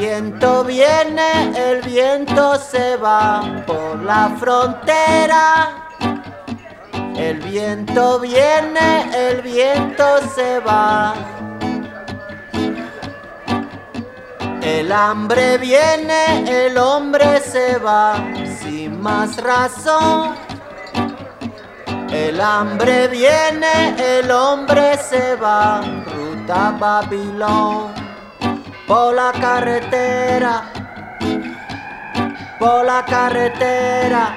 viento viene, el viento se va por la frontera. El viento viene, el viento se va. El hambre viene, el hombre se va, sin más razón. El hambre viene, el hombre se va, ruta Babilón. Por la carretera, por la carretera.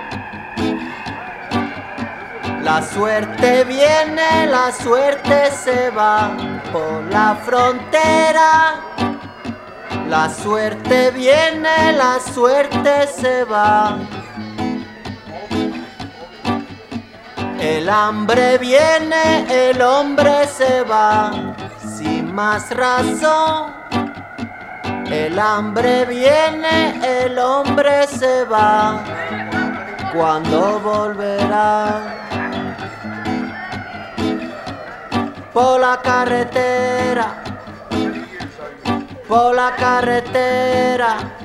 La suerte viene, la suerte se va, por la frontera. La suerte viene, la suerte se va. El hambre viene, el hombre se va, sin más razón. El hambre viene, el hombre se va. ¿Cuándo volverá? Por la carretera, por la carretera.